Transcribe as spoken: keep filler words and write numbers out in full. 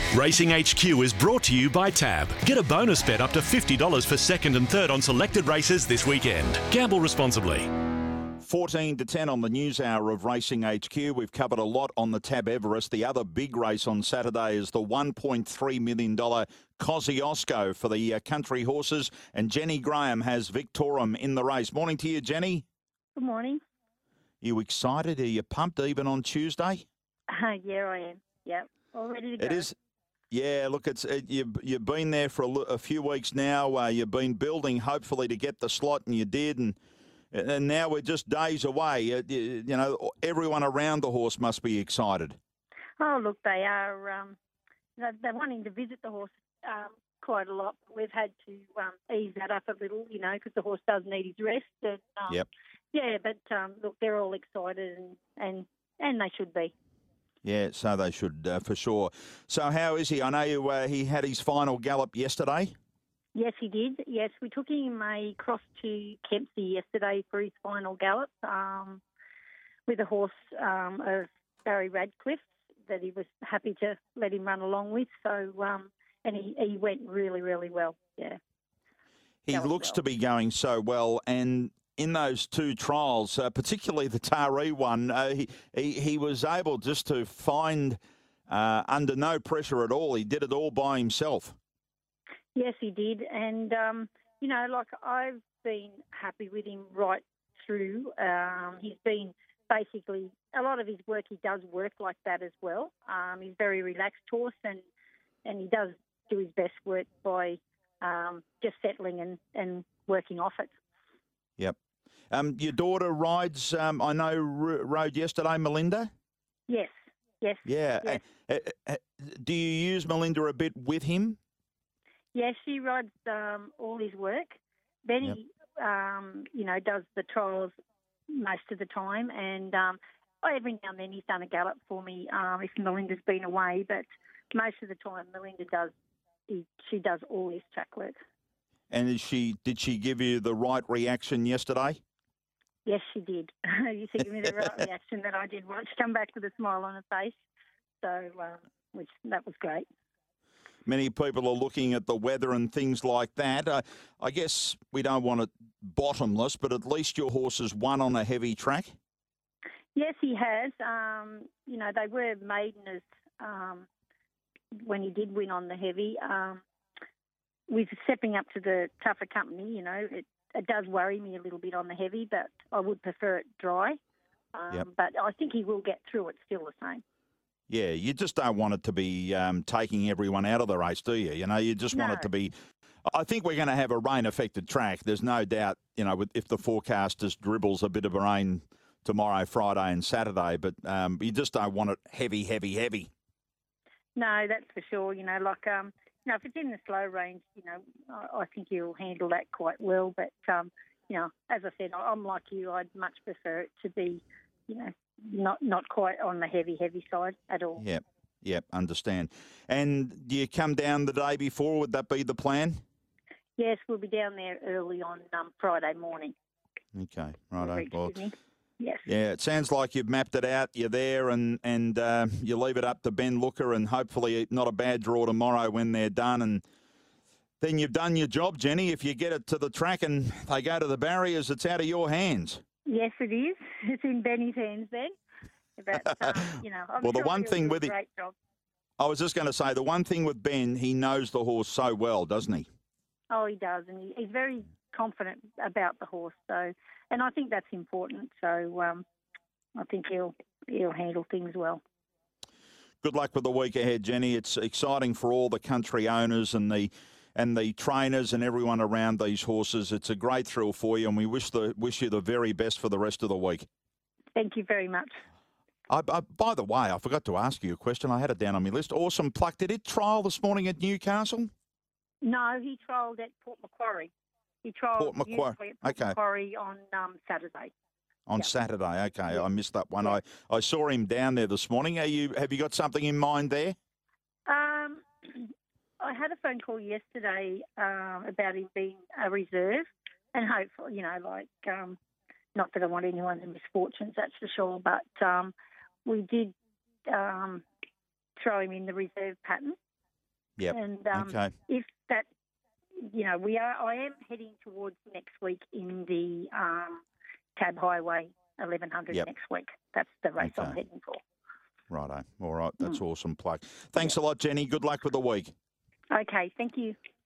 Racing H Q is brought to you by Tab. Get a bonus bet up to fifty dollars for second and third on selected races this weekend. Gamble responsibly. fourteen to ten on the news hour of Racing H Q. We've covered a lot on the Tab Everest. The other big race on Saturday is the one point three million dollars Kosciuszko for the uh, country horses. And Jenny Graham has Victorum in the race. Morning to you, Jenny. Good morning. You excited? Are you pumped even on Tuesday? Uh, yeah, I am. Yep. All ready to go. It is. Yeah, look, it's it, you've, you've been there for a, a few weeks now. Uh, you've been building, hopefully, to get the slot, and you did. And and now we're just days away. Uh, you, you know, everyone around the horse must be excited. Oh, look, they are. Um, they're, they're wanting to visit the horse um, quite a lot. We've had to um, ease that up a little, you know, because the horse does need his rest. And, um, yep. Yeah, but um, look, they're all excited, and and, and they should be. Yeah, so they should, uh, for sure. So how is he? I know you, uh, he had his final gallop yesterday. Yes, he did. Yes, we took him across to Kempsey yesterday for his final gallop um, with a horse um, of Barry Radcliffe that he was happy to let him run along with. So, um, and he, he went really, really well, yeah. He looks well. to be going so well, and in those two trials, uh, particularly the Taree one, uh, he, he he was able just to find uh, under no pressure at all. He did it all by himself. Yes, he did. And, um, you know, like I've been happy with him right through. Um, he's been basically, a lot of his work, he does work like that as well. Um, he's a very relaxed horse, and, and he does do his best work by um, just settling and, and working off it. Yep. Um, your daughter rides, um, I know, r- rode yesterday, Melinda? Yes, yes. Yeah. Yes. Uh, uh, uh, do you use Melinda a bit with him? Yes, she rides um, all his work. Benny, yep. um, you know, does the trials most of the time, and um, every now and then he's done a gallop for me um, if Melinda's been away, but most of the time Melinda does, he, she does all his track work. And is she did she give you the right reaction yesterday? Yes, she did. You said give me the right reaction that I did. Well, she come back with a smile on her face, so um, which that was great. Many people are looking at the weather and things like that. Uh, I guess we don't want it bottomless, but at least your horse has won on a heavy track. Yes, he has. Um, you know, they were maideners um, when he did win on the heavy. Um, with stepping up to the tougher company, you know, it, it does worry me a little bit on the heavy, but I would prefer it dry. Um, yep. But I think he will get through it still the same. Yeah, you just don't want it to be um, taking everyone out of the race, do you? You know, you just want No. it to be. I think we're going to have a rain-affected track. There's no doubt, you know, if the forecast just dribbles a bit of rain tomorrow, Friday and Saturday, but um, you just don't want it heavy, heavy, heavy. No, that's for sure. You know, like, um, you know, if it's in the slow range, you know, I, I think he'll handle that quite well. But, um, you know, as I said, I'm like you. I'd much prefer it to be, you know, not not quite on the heavy, heavy side at all. Yep, yep, understand. And do you come down the day before? Would that be the plan? Yes, we'll be down there early on um, Friday morning. Okay, right. Well, yes. Yeah, it sounds like you've mapped it out. You're there, and and uh, you leave it up to Ben Looker, and hopefully not a bad draw tomorrow when they're done. And then you've done your job, Jenny. If you get it to the track and they go to the barriers, it's out of your hands. Yes, it is. It's in Benny's hands then. But, um, you know, I'm well, the sure one he'll thing do with a it, great job. I was just going to say, the one thing with Ben, he knows the horse so well, doesn't he? Oh, he does, and he, he's very confident about the horse. So, and I think that's important. So, um, I think he'll he'll handle things well. Good luck with the week ahead, Jenny. It's exciting for all the country owners and the and the trainers and everyone around these horses. It's a great thrill for you, and we wish the wish you the very best for the rest of the week. Thank you very much. I, I, by the way, I forgot to ask you a question. I had it down on my list. Awesome Pluck. Did it trial this morning at Newcastle? No, he trialled at Port Macquarie. He trialled Port Macquarie. at Port Okay. Macquarie on um, Saturday. On Yep. Saturday, okay. Yep. I missed that one. Yep. I, I saw him down there this morning. Are you have you got something in mind there? Um, I had a phone call yesterday um, about him being a reserve, and hopefully, you know, like, um, not that I want anyone's misfortunes, that's for sure, but um, we did um, throw him in the reserve pattern. Yep. And um, Okay. if that, you know, we are. I am heading towards next week in the um, Tab Highway eleven hundred Yep. next week. That's the race Okay. I'm heading for. Righto. All right. That's Mm. awesome plug. Thanks a lot, Jenny. Good luck with the week. Okay, thank you.